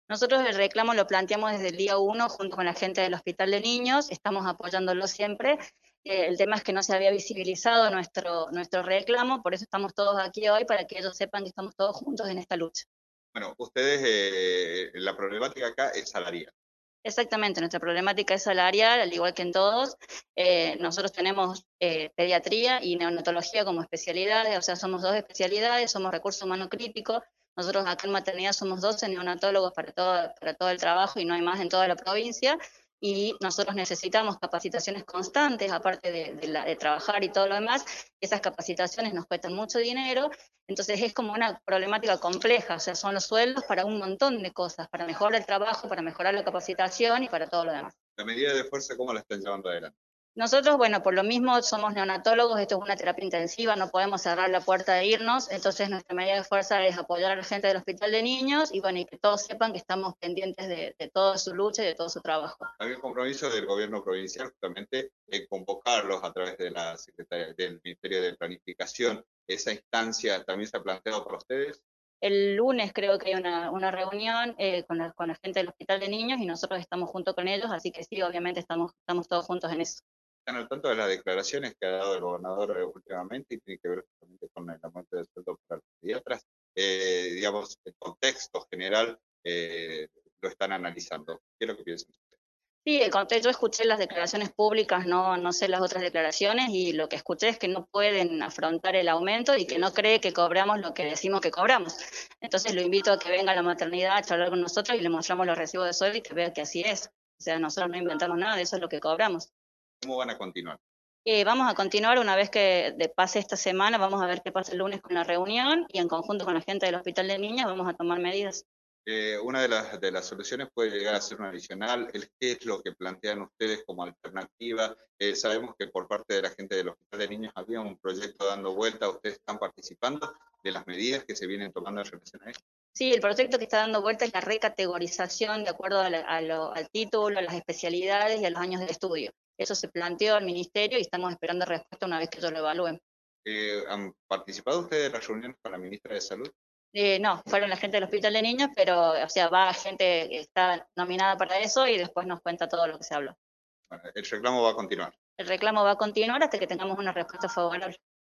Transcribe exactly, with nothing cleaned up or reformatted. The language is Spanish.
Nosotros el reclamo lo planteamos desde el día uno junto con la gente del Hospital de Niños, estamos apoyándolo siempre. Eh, el tema es que no se había visibilizado nuestro, nuestro reclamo, por eso estamos todos aquí hoy, para que ellos sepan que estamos todos juntos en esta lucha. Bueno, ustedes, eh, la problemática acá es salarial. Exactamente, nuestra problemática es salarial, al igual que en todos. Eh, nosotros tenemos eh, pediatría y neonatología como especialidades, o sea, somos dos especialidades, somos recursos humanos críticos. Nosotros acá en maternidad somos doce neonatólogos para todo, para todo el trabajo y no hay más en toda la provincia. Y nosotros necesitamos capacitaciones constantes, aparte de, de, la, de trabajar y todo lo demás. Esas capacitaciones nos cuestan mucho dinero, entonces es como una problemática compleja, o sea, son los sueldos para un montón de cosas, para mejorar el trabajo, para mejorar la capacitación y para todo lo demás. La medida de fuerza, ¿cómo la están llevando adelante? Nosotros, bueno, por lo mismo somos neonatólogos, esto es una terapia intensiva, no podemos cerrar la puerta e irnos, entonces nuestra medida de fuerza es apoyar a la gente del Hospital de Niños y bueno, y que todos sepan que estamos pendientes de, de toda su lucha y de todo su trabajo. Hay un compromiso del gobierno provincial justamente en convocarlos a través de la Secretaría del Ministerio de Planificación. ¿Esa instancia también se ha planteado para ustedes? El lunes creo que hay una, una reunión eh, con, la, con la gente del Hospital de Niños y nosotros estamos junto con ellos, así que sí, obviamente estamos, estamos todos juntos en eso. Están al tanto de las declaraciones que ha dado el gobernador eh, últimamente y tiene que ver justamente con el aumento del sueldo para los pediatras. Eh, digamos, el contexto general eh, lo están analizando. ¿Qué es lo que piensan? Sí, el conte- yo escuché las declaraciones públicas, no, no sé las otras declaraciones, y lo que escuché es que no pueden afrontar el aumento y que no cree que cobramos lo que decimos que cobramos. Entonces lo invito a que venga a la maternidad a charlar con nosotros y le mostramos los recibos de sueldo y que vea que así es. O sea, nosotros no inventamos nada, de eso es lo que cobramos. ¿Cómo van a continuar? Eh, vamos a continuar una vez que de pase esta semana, vamos a ver qué pasa el lunes con la reunión y en conjunto con la gente del Hospital de Niñas vamos a tomar medidas. Eh, una de las, de las soluciones puede llegar a ser una adicional. El, ¿Qué es lo que plantean ustedes como alternativa? Eh, sabemos que por parte de la gente del Hospital de Niños había un proyecto dando vuelta. ¿Ustedes están participando de las medidas que se vienen tomando en relación a esto? Sí, el proyecto que está dando vuelta es la recategorización de acuerdo a la, a lo, al título, a las especialidades y a los años de estudio. Eso se planteó al Ministerio y estamos esperando respuesta una vez que ellos lo evalúen. Eh, ¿Han participado ustedes de las reuniones con la ministra de Salud? Eh, no, fueron la gente del Hospital de Niños, pero o sea, va gente que está nominada para eso y después nos cuenta todo lo que se habló. Bueno, el reclamo va a continuar. El reclamo va a continuar hasta que tengamos una respuesta favorable.